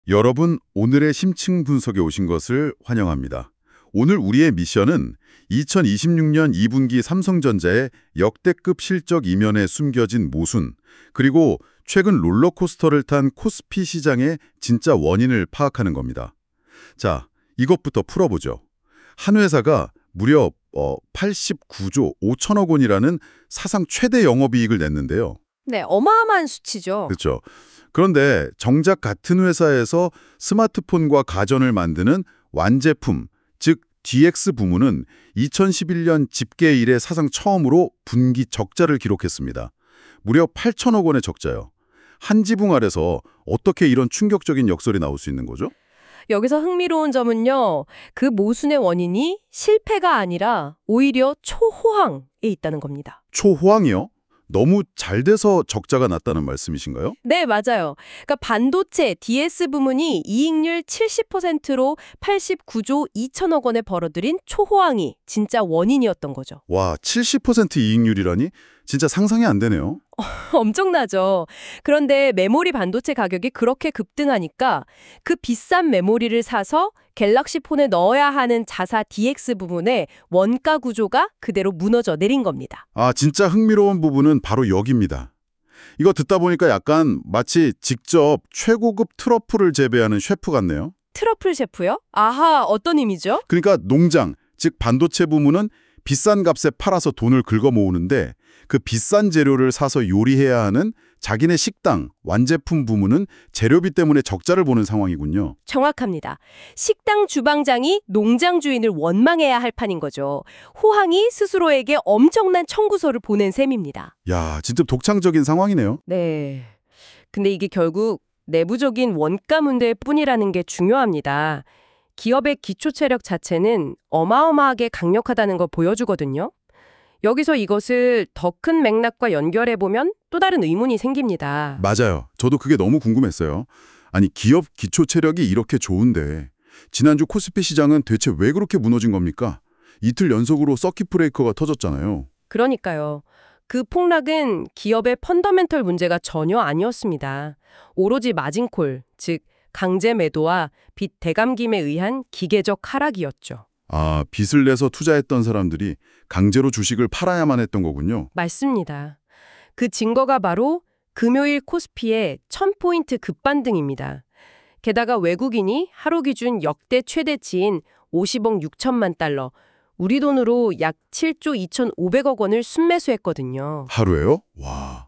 여러분, 오늘의 심층 분석에 오신 것을 환영합니다. 오늘 우리의 미션은 2026년 2분기 삼성전자의 역대급 실적 이면에 숨겨진 모순, 그리고 최근 롤러코스터를 탄 코스피 시장의 진짜 원인을 파악하는 겁니다. 자, 이것부터 풀어보죠. 한 회사가 무려 89조 5천억 원이라는 사상 최대 영업이익을 냈는데요. 네, 어마어마한 수치죠. 그렇죠. 그런데 정작 같은 회사에서 스마트폰과 가전을 만드는 완제품, 즉 DX 부문은 2011년 집계 이래 사상 처음으로 분기 적자를 기록했습니다. 무려 8천억 원의 적자요. 한 지붕 아래서 어떻게 이런 충격적인 역설이 나올 수 있는 거죠? 여기서 흥미로운 점은요. 그 모순의 원인이 실패가 아니라 오히려 초호황에 있다는 겁니다. 초호황이요? 너무 잘 돼서 적자가 났다는 말씀이신가요? 네, 맞아요. 그러니까 반도체 DS 부문이 이익률 70%로 89조 2천억 원에 벌어들인 초호황이 진짜 원인이었던 거죠. 와, 70% 이익률이라니? 진짜 상상이 안 되네요. 엄청나죠. 그런데 메모리 반도체 가격이 그렇게 급등하니까 그 비싼 메모리를 사서 갤럭시 폰에 넣어야 하는 자사 DX 부분의 원가 구조가 그대로 무너져 내린 겁니다. 아, 진짜 흥미로운 부분은 바로 여기입니다. 이거 듣다 보니까 약간 마치 직접 최고급 트러플을 재배하는 셰프 같네요. 트러플 셰프요? 아하, 어떤 의미죠? 그러니까 농장, 즉 반도체 부문은 비싼 값에 팔아서 돈을 긁어 모으는데 그 비싼 재료를 사서 요리해야 하는 자기네 식당, 완제품 부문은 재료비 때문에 적자를 보는 상황이군요. 정확합니다. 식당 주방장이 농장 주인을 원망해야 할 판인 거죠. 호황이 스스로에게 엄청난 청구서를 보낸 셈입니다. 야, 진짜 독창적인 상황이네요. 네. 근데 이게 결국 내부적인 원가 문제일 뿐이라는 게 중요합니다. 기업의 기초 체력 자체는 어마어마하게 강력하다는 걸 보여주거든요. 여기서 이것을 더 큰 맥락과 연결해보면 또 다른 의문이 생깁니다. 맞아요. 저도 그게 너무 궁금했어요. 아니, 기업 기초 체력이 이렇게 좋은데 지난주 코스피 시장은 대체 왜 그렇게 무너진 겁니까? 이틀 연속으로 서킷 브레이커가 터졌잖아요. 그러니까요. 그 폭락은 기업의 펀더멘털 문제가 전혀 아니었습니다. 오로지 마진콜, 즉 강제 매도와 빚 대감김에 의한 기계적 하락이었죠. 아, 빚을 내서 투자했던 사람들이 강제로 주식을 팔아야만 했던 거군요. 맞습니다. 그 증거가 바로 금요일 코스피의 1000포인트 급반등입니다. 게다가 외국인이 하루 기준 역대 최대치인 50억 6천만 달러, 우리 돈으로 약 7조 2,500억 원을 순매수했거든요. 하루에요? 와.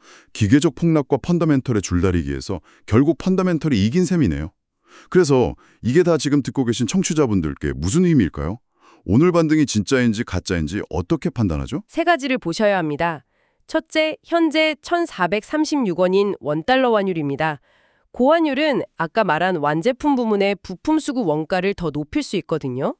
기계적 폭락과 펀더멘털의 줄다리기에서 결국 펀더멘털이 이긴 셈이네요. 그래서 이게 다 지금 듣고 계신 청취자분들께 무슨 의미일까요? 오늘 반등이 진짜인지 가짜인지 어떻게 판단하죠? 세 가지를 보셔야 합니다. 첫째, 현재 1,436원인 원달러 환율입니다. 고환율은 아까 말한 완제품 부문의 부품 수급 원가를 더 높일 수 있거든요.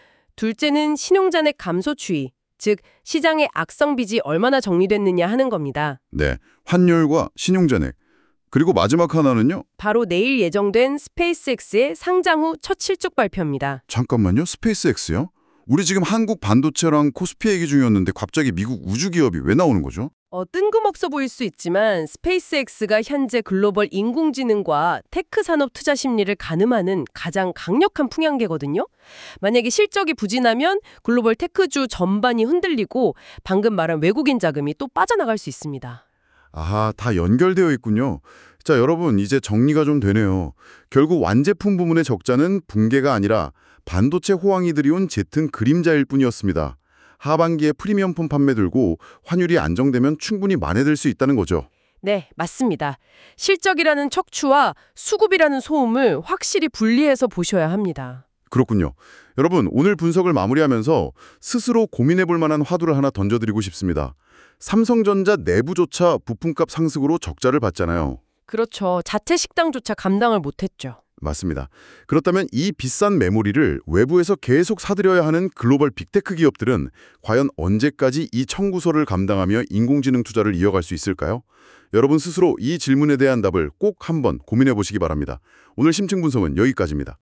둘째는 신용잔액 감소 추이, 즉 시장의 악성 빚이 얼마나 정리됐느냐 하는 겁니다. 네, 환율과 신용잔액. 그리고 마지막 하나는요? 바로 내일 예정된 스페이스X의 상장 후 첫 실적 발표입니다. 잠깐만요. 스페이스X요? 우리 지금 한국 반도체랑 코스피 얘기 중이었는데 갑자기 미국 우주기업이 왜 나오는 거죠? 뜬금없어 보일 수 있지만 스페이스X가 현재 글로벌 인공지능과 테크 산업 투자 심리를 가늠하는 가장 강력한 풍향계거든요. 만약에 실적이 부진하면 글로벌 테크주 전반이 흔들리고 방금 말한 외국인 자금이 또 빠져나갈 수 있습니다. 아하, 다 연결되어 있군요. 자, 여러분, 이제 정리가 좀 되네요. 결국 완제품 부문의 적자는 붕괴가 아니라 반도체 호황이 들이온 짙은 그림자일 뿐이었습니다. 하반기에 프리미엄폰 판매 들고 환율이 안정되면 충분히 만회될 수 있다는 거죠. 네, 맞습니다. 실적이라는 척추와 수급이라는 소음을 확실히 분리해서 보셔야 합니다. 그렇군요. 여러분, 오늘 분석을 마무리하면서 스스로 고민해볼 만한 화두를 하나 던져드리고 싶습니다. 삼성전자 내부조차 부품값 상승으로 적자를 봤잖아요. 그렇죠. 자체 식당조차 감당을 못했죠. 맞습니다. 그렇다면 이 비싼 메모리를 외부에서 계속 사들여야 하는 글로벌 빅테크 기업들은 과연 언제까지 이 청구서를 감당하며 인공지능 투자를 이어갈 수 있을까요? 여러분 스스로 이 질문에 대한 답을 꼭 한번 고민해 보시기 바랍니다. 오늘 심층 분석은 여기까지입니다.